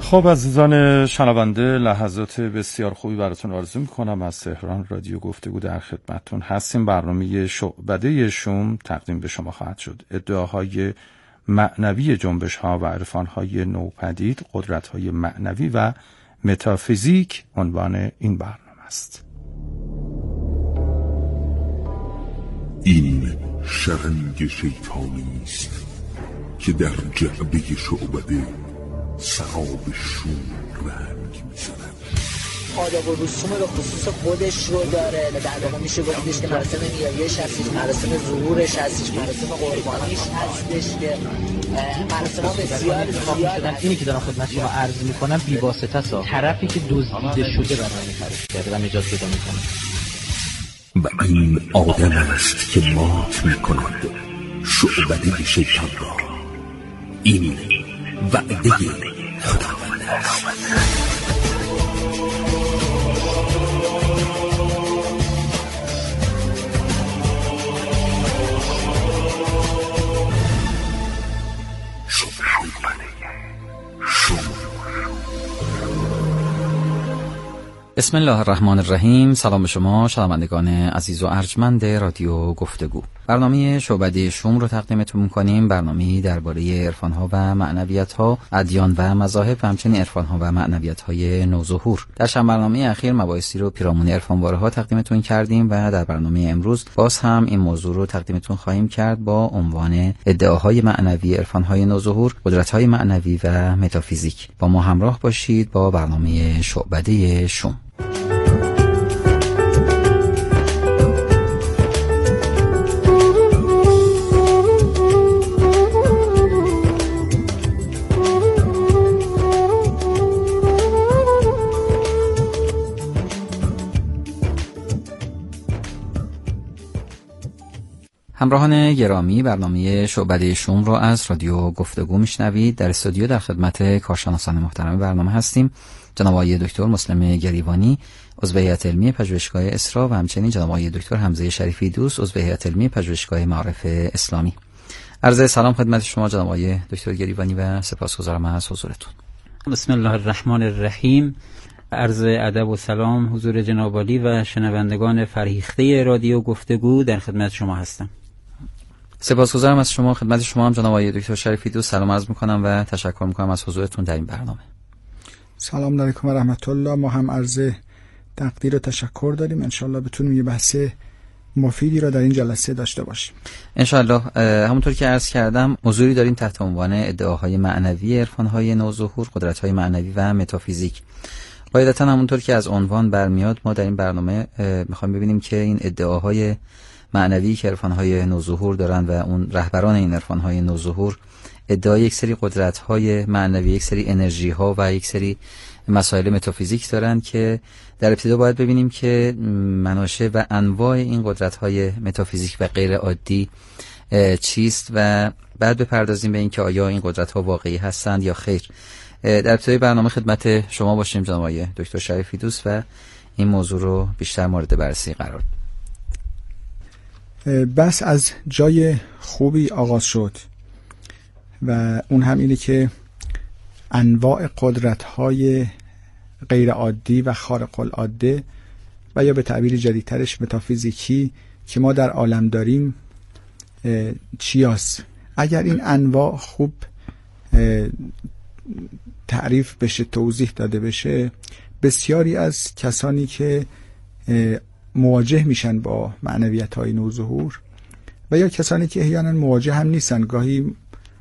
خب عزیزان شنونده، لحظات بسیار خوبی براتون آرزو میکنم. از تهران رادیو گفتگو در خدمتتون هستیم. برنامه شعبده شوم تقدیم به شما خواهد شد. ادعاهای معنوی جنبش ها و عرفان های نوپدید، قدرت های معنوی و متافیزیک عنوان این برنامه است. این شرنگ شیطانی است که در جعبه شعبده سراب شور رنگ می‌زند. آداب و رسوم به خصوص خودش رو داره. در واقع میشه گفتش که مراسم نیاییش هستش، مراسم ظهورش هستش، مراسم قربانیش هستش که مراسم بسیار زیاد. اینی که دارم خدمت شما عرض میکنم بی واسطه است. طرفی که دزدیده شده برای خرید کرده و نجات پیدا میکنه و این آدم است که مات میکند شعبده شیطان را. این وعده خداوند است. بسم الله الرحمن الرحیم. سلام به شما شنوندگان عزیز و ارجمند رادیو گفتگو. برنامه شعبده شوم رو تقدیمتون می‌کنیم. برنامه‌ای درباره عرفان‌ها و معنویت‌ها، ادیان و مذاهب و همچنین عرفان‌ها و معنویت‌های نوظهور. در چند برنامه اخیر مباحثی رو پیرامون عرفانواره‌ها تقدیمتون کردیم و در برنامه امروز باز هم این موضوع رو تقدیمتون خواهیم کرد با عنوان ادعاهای معنوی، عرفان‌های نوظهور، قدرت‌های معنوی و متافیزیک. با ما همراه باشید با برنامه شعبده شوم. همراهان گرامی، برنامه شعبده شوم رو از رادیو گفتگو میشنوید. در استودیو در خدمت کارشناسان محترم برنامه هستیم. جناب آقای دکتر مسلم گریوانی، عضو هیئت علمی پژوهشگاه اسرا و همچنین جناب آقای دکتر حمزه شریفی دوست، عضو هیئت علمی پژوهشگاه معارف اسلامی. عرض سلام خدمت شما جناب آقای دکتر گریوانی و سپاسگزارم از حضورتون. بسم الله الرحمن الرحیم. عرض ادب و سلام حضور جناب عالی و شنوندگان فرهیخته رادیو گفتگو در خدمت شما هستم. سپاسگزارم از شما. خدمت شما هم جناب آقای دکتر شریفی دوست سلام عرض می‌کنم و تشکر می‌کنم از حضورتون در این برنامه. سلام علیکم و رحمت الله. ما هم عرض تقدیر و تشکر داریم. انشالله بتونیم یه بحث مفیدی را در این جلسه داشته باشیم. انشالله. همونطور که عرض کردم موضوعی داریم تحت عنوان ادعاهای معنوی، عرفان‌های نوظهور، قدرت‌های معنوی و متافیزیک. قاعدتاً همونطور که از عنوان برمیاد ما در این برنامه می‌خوایم ببینیم که این ادعاهای معنوی که عرفان‌های نوظهور دارن و اون رهبران این عرفان‌های نوظهور ادعای یک سری قدرت‌های معنوی، یک سری انرژی‌ها و یک سری مسائل متافیزیک دارن که در ابتدا باید ببینیم که مناشأ و انواع این قدرت‌های متافیزیک و غیر عادی چیست و بعد بپردازیم به اینکه آیا این قدرت‌ها واقعی هستند یا خیر. در ابتدای برنامه خدمت شما باشیم جناب آقای دکتر شریفی دوست و این موضوع رو بیشتر مورد بررسی قرار. بس از جای خوبی آغاز شد و اون هم اینه که انواع قدرت‌های غیر عادی و خارق العاده و یا به تعبیر جدیدترش متافیزیکی که ما در عالم داریم چیاست. اگر این انواع خوب تعریف بشه، توضیح داده بشه، بسیاری از کسانی که مواجه میشن با معنویت‌های نوظهور و یا کسانی که احیانا مواجه هم نیستن، گاهی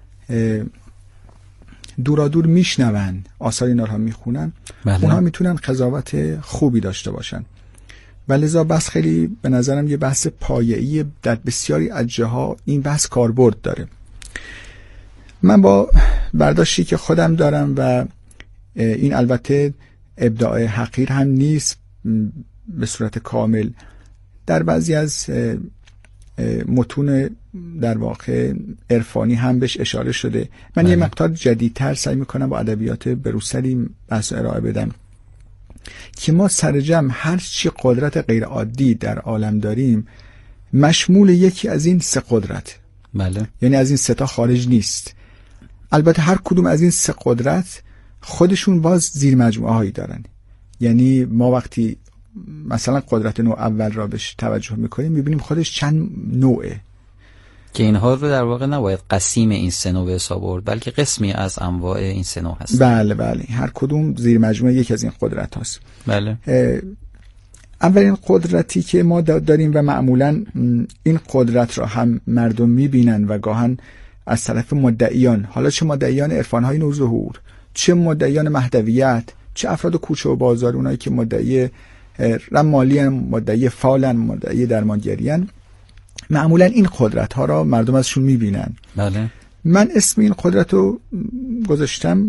دورادور میشنون آثار اینا رو میخونن، اونها میتونن قضاوت خوبی داشته باشن و لذا بس خیلی به نظرم یه بحث پایه‌ای در بسیاری از جاها این بحث کاربرد داره. من با برداشتی که خودم دارم و این البته ابداع حقیر هم نیست به صورت کامل، در بعضی از متون در واقع عرفانی هم بهش اشاره شده. من یه مقدار جدیدتر سعی میکنم با ادبیات بروسلی بحث ارائه بدم که ما سرجم هر چی قدرت غیر عادی در عالم داریم مشمول یکی از این سه قدرت. بله. یعنی از این سه تا خارج نیست. البته هر کدوم از این سه قدرت خودشون باز زیر مجموعه هایی دارن. یعنی ما وقتی مثلا قدرت نوع اول را بهش توجه میکنیم میبینیم خودش چند نوعه که اینها رو در واقع نباید قسیم این سه نوع به حساب برد، بلکه قسمی از انواع این سه نوع هست. بله بله، هر کدوم زیر مجموعه یکی از این قدرت هاست. بله. اولین قدرتی که ما داریم و معمولا این قدرت را هم مردم میبینن و گاهن از طرف مدعیان، حالا چه مدعیان عرفان‌های نوظهور، چه مدعیان مهدویت، چه افراد کوچه و بازار، اونایی که مدعی رمالیان، مدعی فالن، مدعی درمانگریان، معمولا این قدرت ها را مردم ازشون میبینن. بله. من اسم این قدرت رو گذاشتم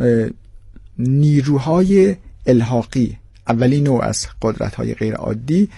نیروهای الحاقی. اولی نوع از قدرت های غیر عادی،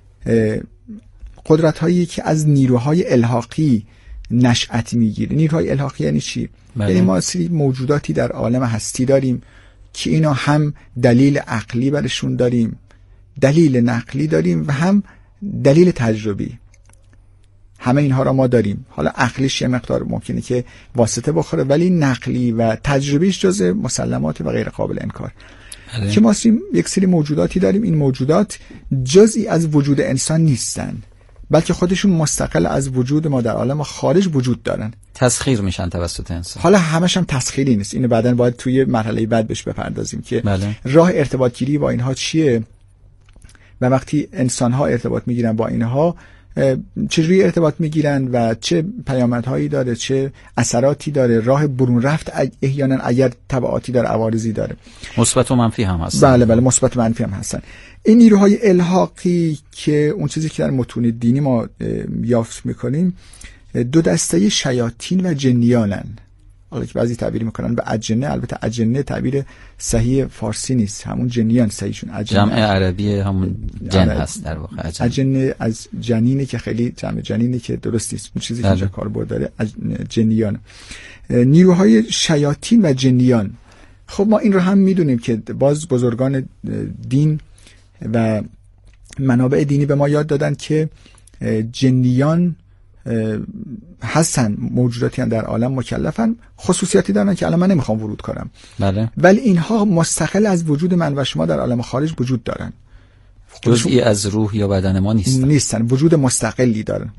قدرت هایی که از نیروهای الحاقی نشأت میگیره. نیروهای الحاقی یعنی چی؟ یعنی ما سری موجوداتی در عالم هستی داریم که اینا هم دلیل عقلی برشون داریم، دلیل نقلی داریم و هم دلیل تجربی. همه اینها را ما داریم. حالا عقلیش یه مقدار ممکنه که واسطه بخوره، ولی نقلی و تجربیش جزء مسلمات و غیر قابل انکار. که ما یک سری موجوداتی داریم، این موجودات جزئی از وجود انسان نیستن، بلکه خودشون مستقل از وجود ما در عالم خارج وجود دارن، تسخیر میشن توسط انسان. حالا همش هم تسخیری نیست، اینو بعداً باید توی مرحله بعد بهش بپردازیم که بله. راه ارتباط گیری با اینها چیه و وقتی انسان ها ارتباط میگیرن با اینها چجوری ارتباط میگیرن و چه پیامدهایی داره، چه اثراتی داره، راه برون رفت احیانا اگر تبعاتی داره، عوارضی داره. مثبت و منفی هم هستن. بله بله، مثبت و منفی هم هستن. این نیروهای الحاقی که اون چیزی که در متون دینی ما یافت میکنیم دو دسته شیاطین و جنیانن. حالا که بعضی تعبیر میکنن به اجنه، البته اجنه تعبیر صحیح فارسی نیست، همون جنیان صحیحشون اجنه، جمع عربی همون جن هست در واقع. اجنه از جنینه که خیلی جمع جنینه که درست نیست، اون چیزی که اینجا کاربرد داره جنیان. نیروهای شیاطین و جنیان، خب ما این رو هم میدونیم که باز بزرگان دین و منابع دینی به ما یاد دادن که جنیان هستن، موجوداتی در عالم مکلفن، خصوصیاتی دارن که الان من نمیخوام ورود کنم. بله. ولی اینها مستقل از وجود من و شما در عالم خارج وجود دارن، جزئی از روح یا بدن ما نیستن، وجود مستقلی دارن.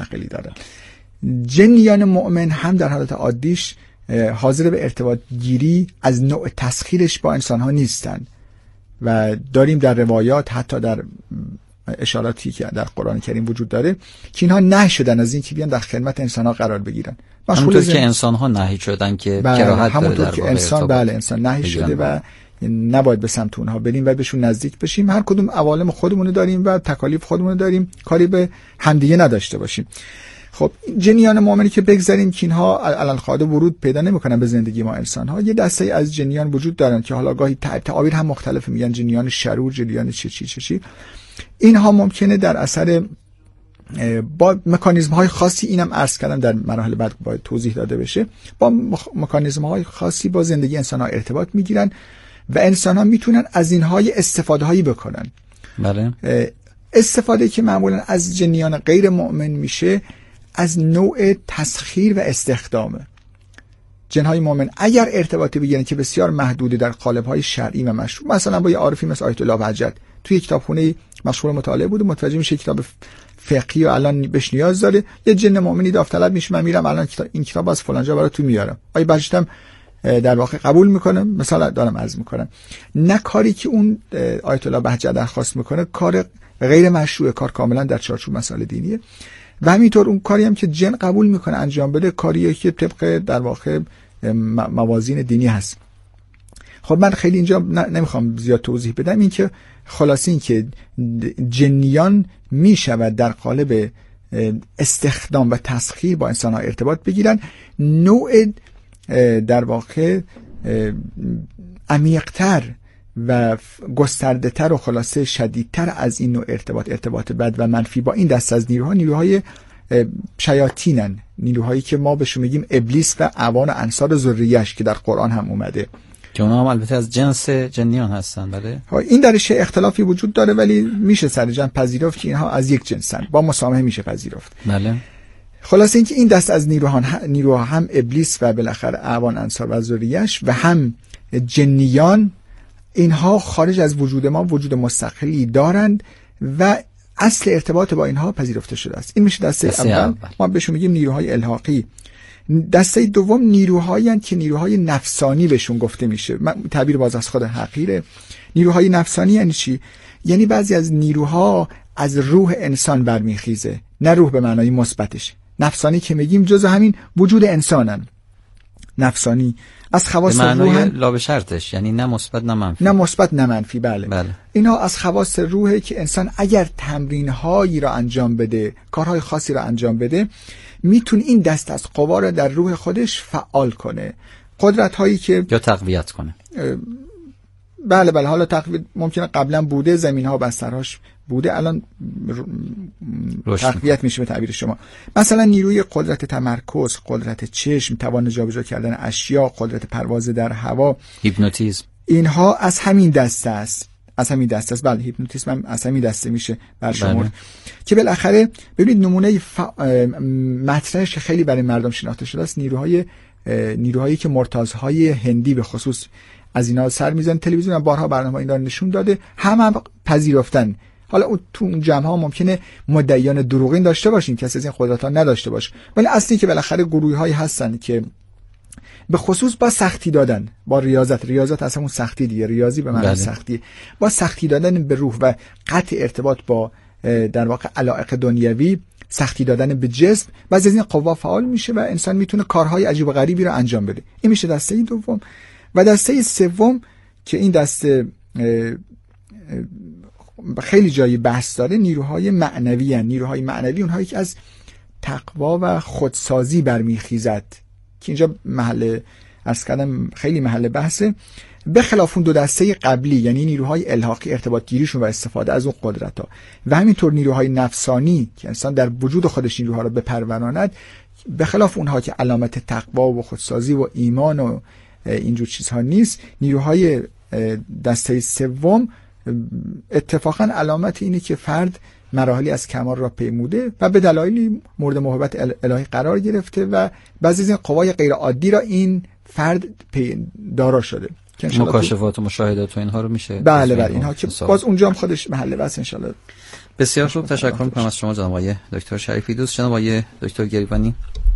جنیان مؤمن هم در حالت عادیش حاضر به ارتباط گیری از نوع تسخیرش با انسان ها نیستن و داریم در روایات، حتی در اشاراتی که در قرآن کریم وجود داره که اینها نهی شدن از این که بیان در خدمت انسان ها قرار بگیرن. همونطور که انسان ها نهی شدن که کراهت داره در که انسان نهی شده و نباید به سمت اونها بریم و بهشون نزدیک بشیم. هر کدوم عوالم خودمون داریم و تکالیف خودمون داریم، کاری به همدیگه نداشته باشیم. خب جنیان مؤمنی که بگذاریم که اینها علالقاعده ورود پیدا نمیکنن به زندگی ما انسان ها، یه دسته از جنیان وجود دارن که حالا گاهی تعابیر هم مختلفه، میگن جنیان شرور، جنیان چی. اینها ممکنه در اثر با مکانیزم های خاصی، اینم عرض کردم در مراحل بعد باید توضیح داده بشه، با مکانیزم های خاصی با زندگی انسان ها ارتباط میگیرن و انسان ها میتونن از اینهای استفاده هایی بکنن. بله. استفاده که معمولا از جنیان غیر مؤمن میشه از نوع تسخیر و استخدامه. جنهای مؤمن اگر ارتباطی بگیرن که بسیار محدوده در قالب‌های شرعی و مشروع، مثلا با یه عارفی مثل آیت الله بهجت توی کتابخونه مشغول مطالعه بود و متوجه میشه کتاب فقهی و الان بهش نیاز داره، یه جن مؤمنی داوطلب میشه، من میرم الان این کتاب از فلان جا برات میارم، آیه بهجتم در واقع قبول میکنه. مثلا دارم عرض میکنم، نه کاری که اون آیت الله بهجت درخواست میکنه کار غیر مشروع، کار کاملا در چارچوب مسائل دینیه، و همینطور اون کاری هم که جن قبول میکنه انجام بده کاریه که طبق در واقع موازین دینی هست. خب من خیلی اینجا نمیخوام زیاد توضیح بدم، این که خلاصه این که جنیان میشود در قالب استخدام و تسخیر با انسان ها ارتباط بگیرن. نوع در واقع عمیق‌تر و گسترده‌تر و خلاصه شدیدتر از این نوع ارتباط بد و منفی با این دست از نیروهای شیاطینن، نیروهایی که ما بهشون میگیم ابلیس و اعوان و انصار ذریه‌اش که در قرآن هم اومده، که اونا هم البته از جنس جنیان هستن. بله. این درش اختلافی وجود داره ولی میشه سرجم پذیرفت که اینها از یک جنسن، با مسامحه میشه پذیرفت. بله. خلاصه اینکه این دست از نیروها هم ابلیس و بالاخره اعوان انصار و ذریه‌اش و هم جنیان، اینها خارج از وجود ما وجود مستقلی دارند و اصل ارتباط با اینها پذیرفته شده است. این میشه دسته اول، ما بهشون میگیم نیروهای الحاقی. دسته دوم نیروهایی هستند که نیروهای نفسانی بهشون گفته میشه. تعبیر باز از خود حقیره. نیروهای نفسانی یعنی چی؟ یعنی بعضی از نیروها از روح انسان برمیخیزه، نه روح به معنای مثبتش. نفسانی که میگیم جزء همین وجود انسانن. نفسانی از خواص روح لا به شرطش، یعنی نه مثبت نه منفی. نه مثبت نه منفی، بله. اینها از خواص روحه که انسان اگر تمرین‌هایی را انجام بده، کارهای خاصی را انجام بده، میتونه این دست از قوا را در روح خودش فعال کنه. قدرت هایی که یا تقویت کنه. بله حالا تقویت ممکنه قبلا بوده، زمین ها بسترهاش بوده، الان تقویت میشه به تعبیر شما. مثلا نیروی قدرت تمرکز، قدرت چشم، توان جابجا کردن اشیا، قدرت پرواز در هوا، هیپنوتیزم، اینها از همین دسته است. بله، هیپنوتیزم هم از همین دسته میشه برشمرد. که بالاخره ببینید نمونه مطرحش که خیلی برای مردم شناخته شده است، نیروهایی که مرتازهای هندی به خصوص از اینا سر میزنن. تلویزیون هم بارها برنامه اینا رو نشون داده، هم پذیرفتن. حالا تو اون جمع ها ممکنه مدعیان دروغین داشته باشین، کسی از این قدرت ها نداشته باشه، ولی اصلی که بالاخره گروهی هایی هستن که به خصوص با سختی دادن، با ریاضت از همون سختی دیگه، ریاضی به معنی سختی، با سختی دادن به روح و قطع ارتباط با در واقع علایق دنیوی، سختی دادن به جسم، بعضی از این قوا فعال میشه و انسان میتونه کارهای عجیب و غریبی رو انجام بده. این میشه دسته دوم. و دسته سوم که این دسته خیلی جایی بحث داره، نیروهای معنوی هستند. نیروهای معنوی اونهایی که از تقوا و خودسازی برمیخیزد، که اینجا عرض کردم خیلی محل بحثه. به خلاف اون دو دسته قبلی، یعنی نیروهای الحاقی، ارتباط گیریشون و استفاده از اون قدرت ها، و همینطور نیروهای نفسانی که انسان در وجود خودش نیروها رو بپروراند، به خلاف اونها که علامت تقوا و خودسازی و ایمان و اینجور چیزها نیست، نیروهای دسته سوم اتفاقا علامت اینه که فرد مراحلی از کمال را پیموده و به دلایلی مورد محبت الهی قرار گرفته و بعضی از این قوای غیر عادی را این فرد دارا شده. مکاشفات و مشاهدات و اینها رو میشه. بله اینها که باز اونجا هم خودش محله بس ان شاء الله. بسیار خوب، تشکر می‌کنم از شما جناب آقای دکتر شریفی دوست. جناب آقای دکتر گریبانی.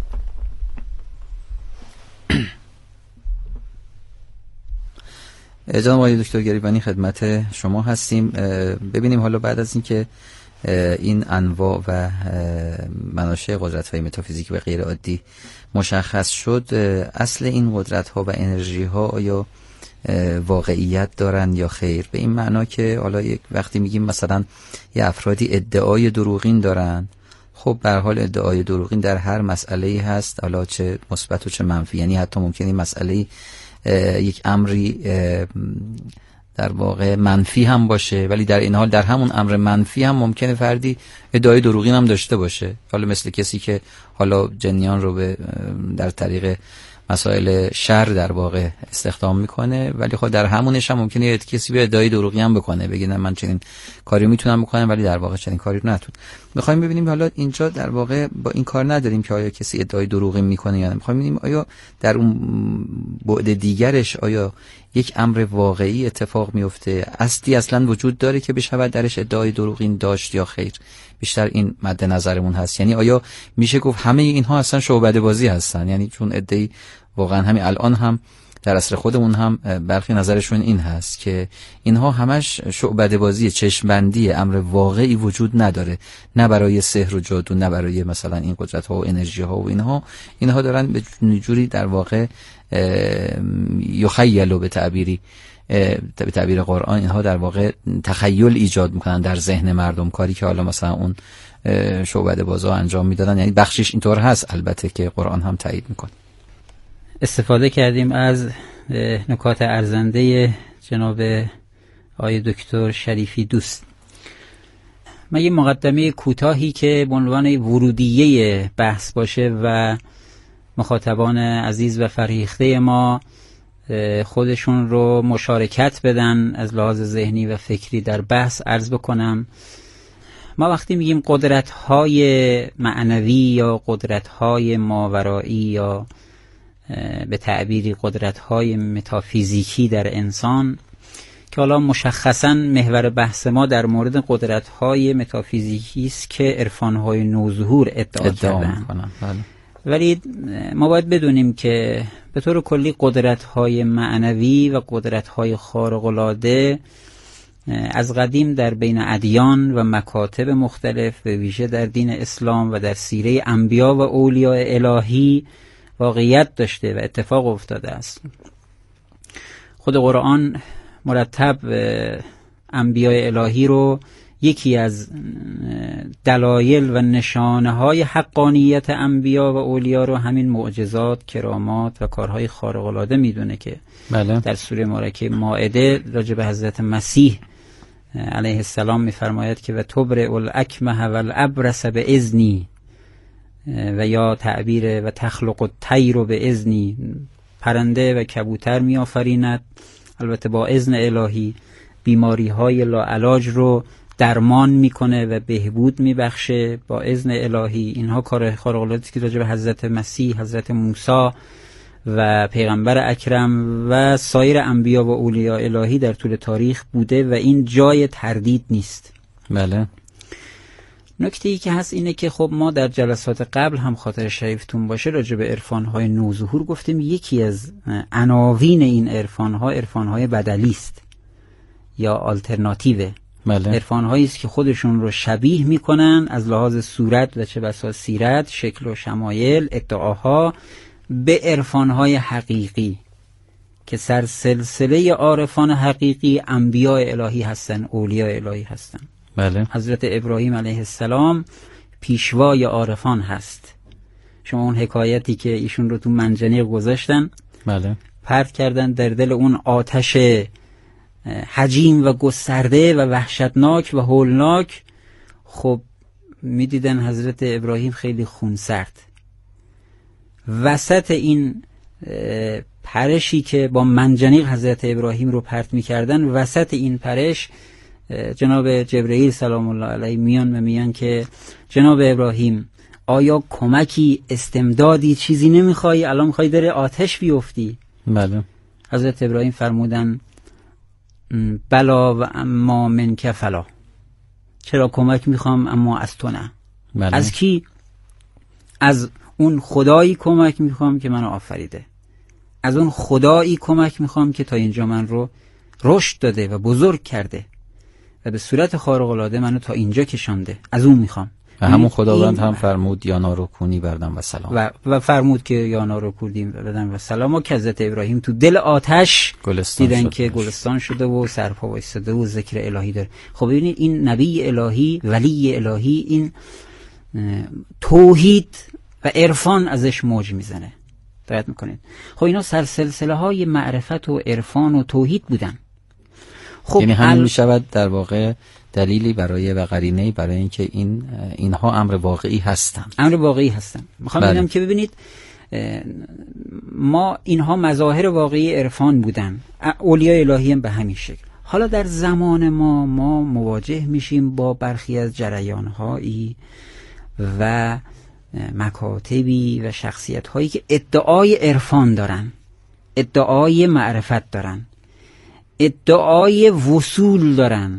جناب آقای دکتر گریبانی خدمت شما هستیم. ببینیم حالا بعد از اینکه این انواع و مناشأ قدرت‌های متافیزیکی و غیر عادی مشخص شد، اصل این قدرت‌ها و انرژی‌ها آیا واقعیت دارن یا خیر؟ به این معنا که حالا یک وقتی میگیم مثلا یه افرادی ادعای دروغین دارن، خب به هر حال ادعای دروغین در هر مسئله‌ای هست، حالا چه مثبت و چه منفی. یعنی حتی ممکنه این مسئله یک امری در واقع منفی هم باشه، ولی در این حال در همون امر منفی هم ممکنه فردی ادعای دروغین هم داشته باشه. حالا مثل کسی که حالا جنیان رو در طریق مسائل شر در واقع استخدام میکنه، ولی خب در همونش هم ممکنه یه کسی به ادعای دروغی هم بکنه، بگه من چنین کاری میتونم بکنم ولی در واقع چنین کاری رو نتونه. میخوایم ببینیم حالا اینجا در واقع با این کار نداریم که آیا کسی ادعای دروغی میکنه یا نه. میخوایم ببینیم آیا در اون بعد دیگرش آیا یک امر واقعی اتفاق میفته، اصلا وجود داره که بشود درش ادعای دروغین داشت یا خیر. بیشتر این مد نظرمون هست. یعنی آیا میشه گفت همه اینها اصلا شعبده بازی هستن؟ یعنی چون ادعی واقعا همین الان هم در عصر خودمون هم برخی نظرشون این هست که اینها همش شعبده بازی، چشمبندی، امر واقعی وجود نداره، نه برای سحر و جادو، نه برای مثلا این قدرت ها و انرژی ها و اینها دارن به جوری در واقع یخیلو به تعبیر قرآن، اینها در واقع تخیل ایجاد میکنن در ذهن مردم، کاری که حالا مثلا اون شعبده بازا انجام میدادن. یعنی بخشش اینطور هست البته که قرآن هم تایید میکنه. استفاده کردیم از نکات ارزنده جناب آقای دکتر شریفی دوست. من یه مقدمه کوتاهی که به عنوان ورودیه بحث باشه و مخاطبان عزیز و فرهیخته ما خودشون رو مشارکت بدن از لحاظ ذهنی و فکری در بحث عرض بکنم. ما وقتی میگیم قدرت‌های معنوی یا قدرت‌های ماورایی یا به تعبیری قدرت‌های متافیزیکی در انسان که حالا مشخصاً محور بحث ما در مورد قدرت‌های متافیزیکی است که عرفان‌های نوظهور ادعا کردن. بله. ولی ما باید بدونیم که به طور کلی قدرت‌های معنوی و قدرت‌های خارق‌العاده از قدیم در بین ادیان و مکاتب مختلف به ویژه در دین اسلام و در سیره انبیا و اولیاء الهی واقعیت داشته و اتفاق افتاده است. خود قرآن مرتب انبیاء الهی رو یکی از دلایل و نشانه های حقانیت انبیا و اولیا رو همین معجزات، کرامات و کارهای خارق العاده میدونه که بله. در سوره مبارکه مائده راجع به حضرت مسیح علیه السلام میفرماید که و تبرئ الاکمه والابرص باذنی و یا تعبیر و تخلق الطیر باذنی، پرنده و کبوتر میآفریند البته با اذن الهی، بیماری های لاعلاج رو درمان میکنه و بهبود میبخشه با اذن الهی. اینها کار خارق العاده که راجع به حضرت مسیح، حضرت موسی و پیغمبر اکرم و سایر انبیا و اولیاء الهی در طول تاریخ بوده و این جای تردید نیست. بله. نکته‌ای که هست اینه که خب ما در جلسات قبل هم خاطر شریفتون باشه راجع به عرفان‌های نوظهور گفتیم یکی از عناوین این عرفان‌ها عرفان‌های بدلی است یا آلترناتیو. بله. عرفان‌هایی است که خودشون رو شبیه می‌کنن از لحاظ صورت و چه بسا سیرت، شکل و شمایل، ادعاها به عرفان‌های حقیقی که سلسله عارفان حقیقی انبیاء الهی هستن، اولیاء الهی هستن. بله. حضرت ابراهیم علیه السلام پیشوای عارفان هست. شما اون حکایتی که ایشون رو تو منجنیق گذاشتن، بله، پرت کردن در دل اون آتش حجیم و گسترده و وحشتناک و هولناک، خب میدیدن حضرت ابراهیم خیلی خونسرد. وسط این پرشی که با منجنیق حضرت ابراهیم رو پرت میکردن، وسط این پرش جناب جبرئیل سلام الله علیه میان و میان که جناب ابراهیم آیا کمکی، استمدادی، چیزی نمیخوای؟ الان میخوای در آتش بیفتی؟ بله. حضرت ابراهیم فرمودن بلا و اما منک فلا، چرا کمک میخوام اما از تو نه. بله. از کی؟ از اون خدایی کمک میخوام که منو آفریده، از اون خدایی کمک میخوام که تا اینجا من رو رشد داده و بزرگ کرده و به صورت خارق العاده منو تا اینجا کشانده، از اون میخوام. و همون خداوند هم فرمود یا نارو کونی بردم و سلام و فرمود که یا نارو کونی بردم و سلام. و که حضرت ابراهیم تو دل آتش دیدن که گلستان شده و سرپا وایساده و ذکر الهی داره. خب ببینید این نبی الهی، ولی الهی، این توحید و عرفان ازش موج میزنه. دقت میکنید؟ خب اینا سلسله های معرفت و عرفان و توحید بودن. خب یعنی همین میشود در واقع دلیلی برای و قرینه‌ای برای اینکه اینها امر واقعی هستن. امر واقعی هستن. میخوام بگم که ببینید ما اینها مظاهر واقعی عرفان بودن. اولیاء الهی هم به همین شکل. حالا در زمان ما مواجه میشیم با برخی از جریان‌هایی و مکاتبی و شخصیت‌هایی که ادعای عرفان دارن، ادعای معرفت دارن، ادعای وصول دارن.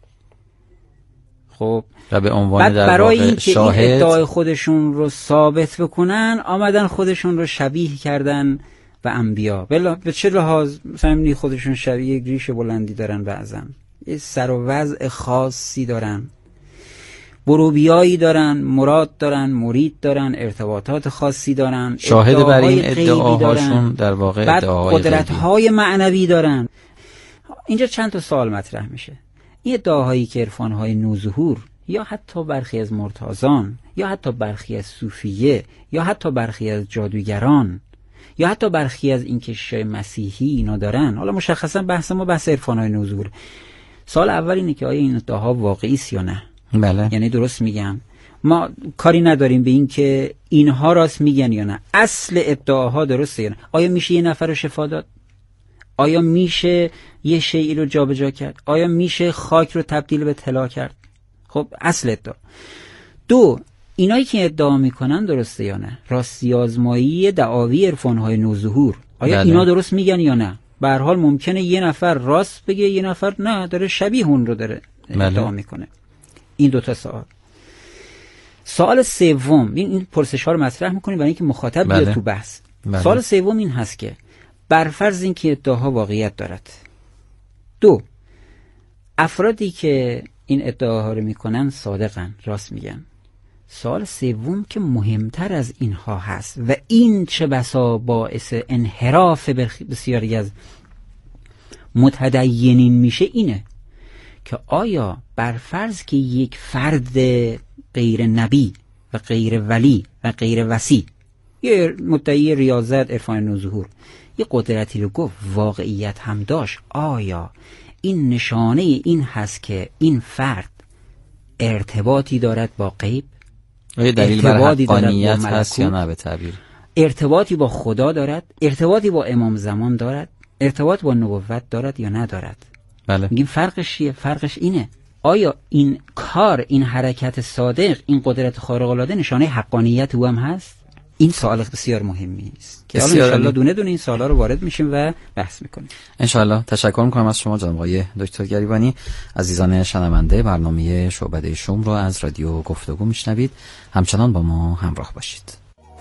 خب و به عنوان در برای واقع اینکه شاهد این ادعای خودشون رو ثابت بکنن آمدن خودشون رو شبیه کردن به انبیا. به چه لحاظ؟ مثلا خودشون شبیه یک ریش بلندی دارن، بعضن یه سر و وضع خاصی دارن، بروبیایی دارن، مراد دارن، مرید دارن، ارتباطات خاصی دارن، شاهد بر این ادعاهاشون در واقع ادعاهای قدرت‌های معنوی دارن. اینجا چند تا سوال مطرح میشه. این ادعاهایی که عرفان‌های نوظهور یا حتی برخی از مرتازان یا حتی برخی از صوفیه یا حتی برخی از جادوگران یا حتی برخی از این کشیشای مسیحی اینا دارن، حالا مشخصا بحث ما بحث عرفان‌های نوظهور. سوال اول اینه که آیا این ادعاها واقعی است یا نه؟ بله. یعنی درست میگم، ما کاری نداریم به این که اینها راست میگن یا نه، اصل ادعاها درسته یا نه. آیا میشه یه نفر رو شفا داد؟ آیا میشه یه شیئی رو جابجا کرد؟ آیا میشه خاک رو تبدیل به طلا کرد؟ خب اصل ادعا. دو، اینایی که ادعا میکنن درسته یا نه؟ راستی آزمایی دعاوی عرفان‌های نوظهور، آیا اینا درست میگن یا نه؟ به هر حال ممکنه یه نفر راست بگه، یه نفر نه، داره شبیه اون رو داره ادعا میکنه. این دوتا سوال. سوال سوم، این پرسش ها رو مطرح میکنیم برای اینکه مخاطب بیاد تو بحث. سوال سوم این هست که برفرض این که ادعاها واقعیت دارد، 2 افرادی که این ادعاها رو میکنن صادقن، راست میگن. سوال سوم که مهمتر از اینها هست و این چه بسا باعث انحراف بسیاری از متدینین میشه، اینه که آیا برفرض که یک فرد غیر نبی و غیر ولی و غیر وصی، یه مدعی ریاضت، عرفان نوظهور، یه قدرتی رو گفت، واقعیت هم داشت، آیا این نشانه این هست که این فرد ارتباطی دارد با غیب؟ آیا دلیل بر حقانیت هست یا نه؟ به تعبیر ارتباطی با خدا دارد؟ ارتباطی با امام زمان دارد؟ ارتباط با نبوت دارد یا ندارد؟ بله. میگیم فرقش چیه؟ فرقش اینه، آیا این کار، این حرکت صادق، این قدرت خارق العاده نشانه حقانیت او هم هست؟ این سوال بسیار مهمی است که حالا انشالله دونه دونه این سوالا رو وارد میشیم و بحث میکنیم انشالله. تشکر میکنم از شما جناب آقای دکتر گریبانی. عزیزان شنونده، برنامه شعبده شوم رو از رادیو گفتگو میشنوید، همچنان با ما همراه باشید.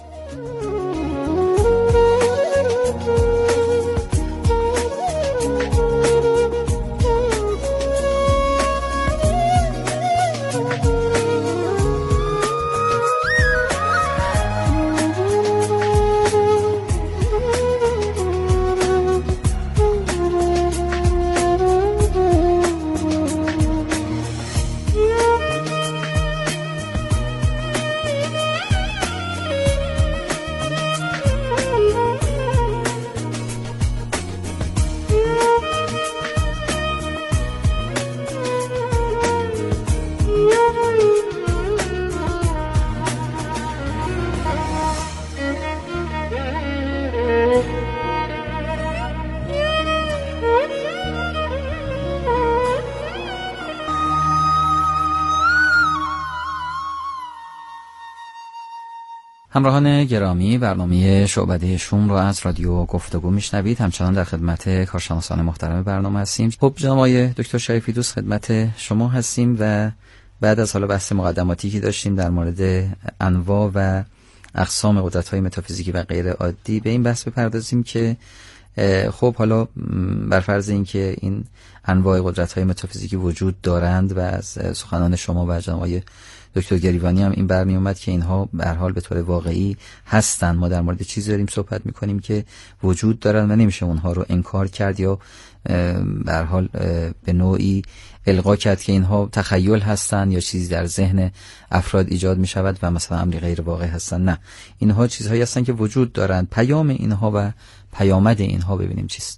همراهان گرامی، برنامه شعبده شوم رو از رادیو گفتگو میشنوید. همچنان در خدمت کارشناسان محترم برنامه هستیم. خب جناب آقای دکتر شریفی دوست، خدمت شما هستیم و بعد از حالا بحث مقدماتی که داشتیم در مورد انواع و اقسام قدرت‌های متافیزیکی و غیر عادی، به این بحث بپردازیم که خب حالا بر فرض اینکه این انواع قدرت‌های متافیزیکی وجود دارند و از سخنان شما و جناب آقای دکتر گریبانی هم این برمی اومد که اینها به هر حال به طور واقعی هستند، ما در مورد چیزی داریم صحبت میکنیم که وجود دارن و نمیشه اونها رو انکار کرد یا به هر حال به نوعی القا کرد که اینها تخیل هستند یا چیزی در ذهن افراد ایجاد میشود و مثلا امری غیر واقعی هستند. نه، اینها چیزهایی هستند که وجود دارند. پیام اینها و پیامد اینها ببینیم چیست.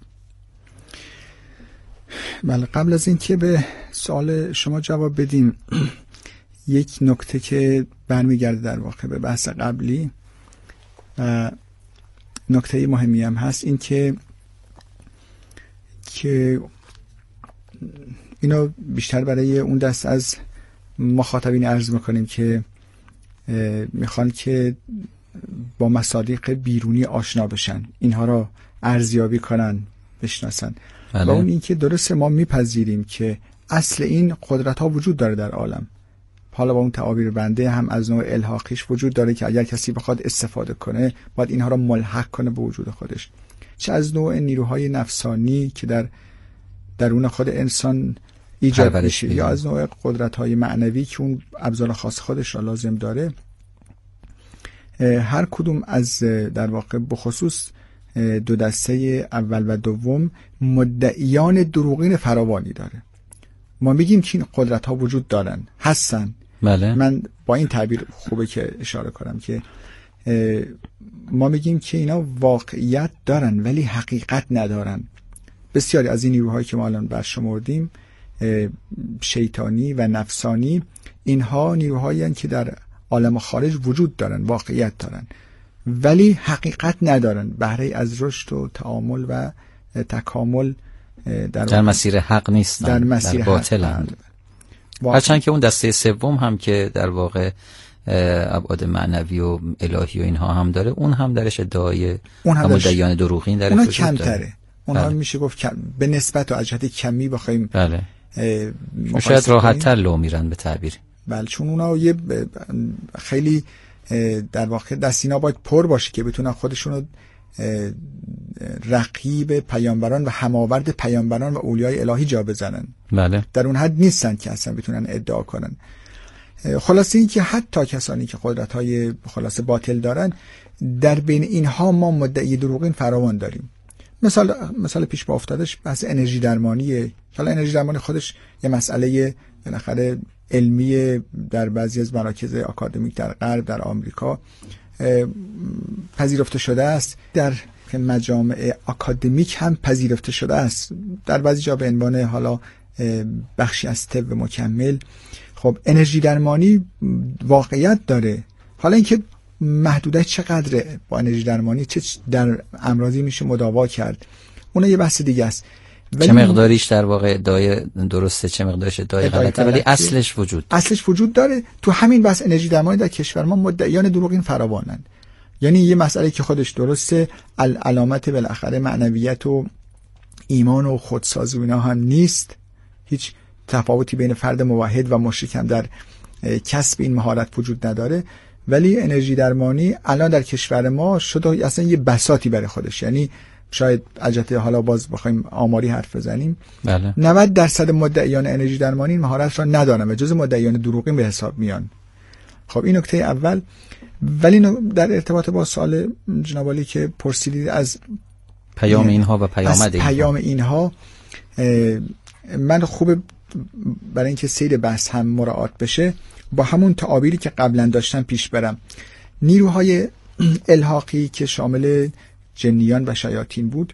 بله، قبل از اینکه به سوال شما جواب بدیم، یک نکته که برمیگرده در واقع به بحث قبلی و نکته مهمی هم هست، این که اینو بیشتر برای اون دست از مخاطبین عرض میکنیم که میخوان که با مصادیق بیرونی آشنا بشن، اینها رو ارزیابی کنن، بشناسن. بله. و اون این که درسته ما میپذیریم که اصل این قدرت ها وجود داره در عالم، حالا با اون تعابیر بنده هم از نوع الحاقیش وجود داره که اگر کسی بخواد استفاده کنه باید اینها را ملحق کنه به وجود خودش، چه از نوع نیروهای نفسانی که در درون خود انسان ایجاد میشه یا از نوع قدرت‌های معنوی که اون ابزار خاص خودش را لازم داره. هر کدوم از در واقع بخصوص دو دسته اول و دوم مدعیان دروغین فراوانی داره. ما میگیم که این قدرت‌ها وجود دارن، هستن. بله. من با این تعبیر خوبه که اشاره کنم که ما میگیم که اینا واقعیت دارن ولی حقیقت ندارن. بسیاری از این نیروهایی که ما الان برشمردیم، شیطانی و نفسانی، اینها نیروهایی هستند که در عالم خارج وجود دارن، واقعیت دارن ولی حقیقت ندارن، بهره از رشد و تعامل و تکامل در مسیر حق نیستن، در مسیر باطلند. هرچند که اون دسته سوم هم که در واقع ابعاد معنوی و الهی و اینها هم داره، اون هم درش ادعای مدعیان دروغین درش وجود داره. اونها کمتره، اونها میشه گفت به نسبت و از جهت کمی بخوایم بله شاید راحت تر لو میرن به تعبیر. بله چون اونا یه خیلی در واقع دستینا باید پر باشه که بتونن خودشونو رقیب پیامبران و هماورد پیامبران و اولیای الهی جا بزنن. بله در اون حد نیستن که اصلا بتونن ادعا کنن. خلاصه این که حتی کسانی که قدرت‌های خلاصه باطل دارن، در بین اینها ما مدعی دروغین فراوان داریم. مثال پیش با افتادش بحث انرژی درمانیه. حالا انرژی درمانی خودش یه مسئله بالاخره علمی در بعضی از مراکز آکادمیک در غرب، در آمریکا پذیرفته شده است، در مجامع آکادمیک هم پذیرفته شده است، در بعضی جا به عنوان حالا بخشی از طب مکمل. خب انرژی درمانی واقعیت داره. حالا اینکه محدودیت چقدره با انرژی درمانی، چه در امراضی میشه مداوا کرد، اون یه بحث دیگه است. چه مقداریش در واقع ادعای درسته، چه مقدارش ادعای غلطه، ولی اصلش وجود داره. تو همین بحث انرژی درمانی در کشور ما مدعیان دروغین فراوانند. یعنی یه مسئله که خودش درسته، علامت بالاخره معنویت و ایمان و خودسازی و اینا هم نیست، هیچ تفاوتی بین فرد موحد و مشرک هم در کسب این مهارت وجود نداره، ولی انرژی درمانی الان در کشور ما شده اصلا یه بساطی برای خودش. یعنی شاید اجازه حالا باز بخوایم آماری حرف بزنیم، بله 90% مدعیان انرژی درمانی این مهارت را ندارن و جز مدعیان دروغین به حساب میان. خب این نکته اول. ولی در ارتباط با سوال جناب عالی که پرسیدید از پیام اینها و پیام اینها، من خوبه برای اینکه سیر بحث هم مراعات بشه با همون تعابیری که قبلا داشتم پیش برم. نیروهای الحاقی که شامل جنیان و شیاطین بود،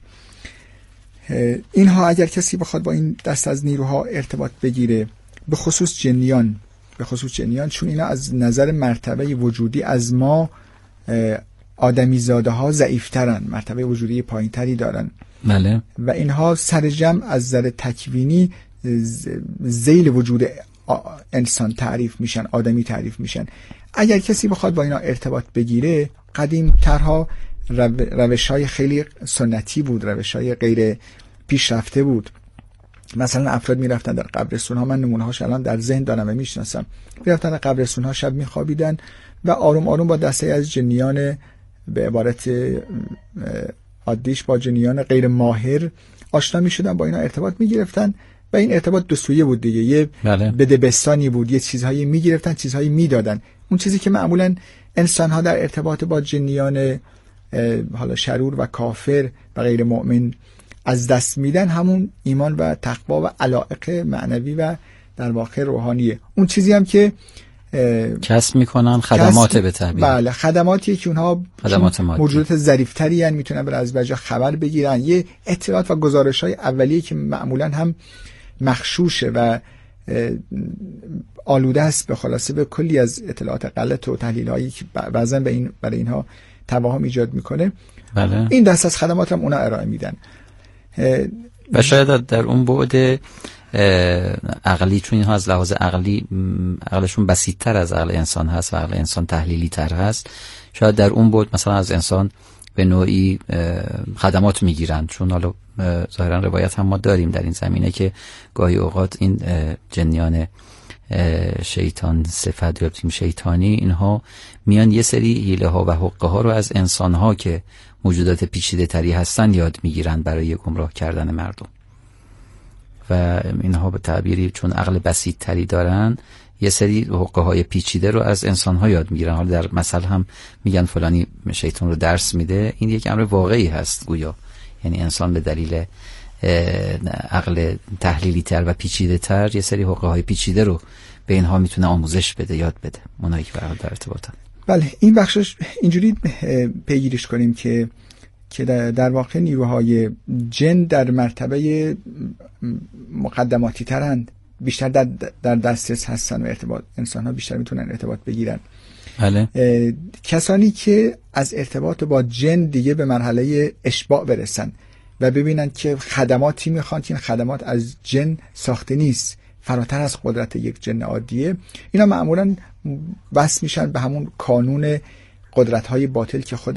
اینها اگر کسی بخواد با این دست از نیروها ارتباط بگیره، به خصوص جنیان، چون اینا از نظر مرتبه وجودی از ما آدمیزاده ها ضعیفترن، مرتبه وجودی پایین تری دارن. بله. و اینها سرجم از نظر تکوینی ذیل وجود انسان تعریف میشن، آدمی تعریف میشن. اگر کسی بخواد با اینا ارتباط بگیره، قدیم ترها روش‌های خیلی سنتی بود، روش‌های غیر پیشرفته بود. مثلا افراد میرفتن در قبرستون‌ها، من نمونه‌هاش الان در ذهن دارم و میشناسم، میرفتن در قبرستون‌ها شب میخوابیدن و آروم آروم با دسته از جنیان، به عبارت عادیش با جنیان غیر ماهر آشنا میشدن، با اینا ارتباط میگرفتن و این ارتباط دو سویه بود دیگه، یه بدبستانی بود، یه چیزهایی میگرفتن، چیزهایی میدادن. اون چیزی که معمولا انسان‌ها در ارتباط با جنیان حالا شرور و کافر و غیر مؤمن از دست میدن، همون ایمان و تقوا و علایق معنوی و در واقع روحانیه. اون چیزی هم که کسب میکنن خدمات به تعبیر. بله، خدماتیه که اونها موجودات ظریف‌تری ان، میتونن برای از بجا خبر بگیرن، یه اطلاعات و گزارش‌های اولیه که معمولا هم مخشوشه و آلوده است به خلاصه به کلی از اطلاعات غلط و تحلیل‌هایی که بعضا برای اینها توهم ایجاد میکنه. بله. این دست از خدمات هم اونا ارائه میدن و شاید در اون بعد عقلی، چون اینها از لحاظ عقلی عقلشون بسیط‌تر از عقل انسان هست و عقل انسان تحلیلی تر هست، شاید در اون بعد مثلا از انسان به نوعی خدمات میگیرن. چون حالا ظاهرا روایت هم ما داریم در این زمینه که گاهی اوقات این جنیان شیطان صفت یا تیم شیطانی، اینها میان یه سری حیله ها و حقه ها رو از انسان ها که موجودات پیچیده تری هستن یاد میگیرن برای گمراه کردن مردم. و اینها به تعبیری چون عقل بسیط تری دارن، یه سری حقه های پیچیده رو از انسان ها یاد میگیرن. حالا در مثل هم میگن فلانی شیطان رو درس میده. این یک امر واقعی هست گویا، یعنی انسان به دلیل عقل تحلیلی تر و پیچیده تر یه سری حقه های پیچیده رو به اینها میتونه آموزش بده، یاد بده، اونایی که برای در ارتباطن. بله، این بخشش اینجوری پیگیریش کنیم که در واقع نیروهای جن در مرتبه مقدماتی ترند، بیشتر در دسترس هستن و ارتباط انسان ها بیشتر میتونن ارتباط بگیرن. بله. کسانی که از ارتباط با جن دیگه به مرحله اشباع برسن و ببینن که خدماتی میخوان که این خدمات از جن ساخته نیست فراتر از قدرت یک جن عادیه، اینا معمولا بس میشن به همون کانون قدرت‌های باطل که خود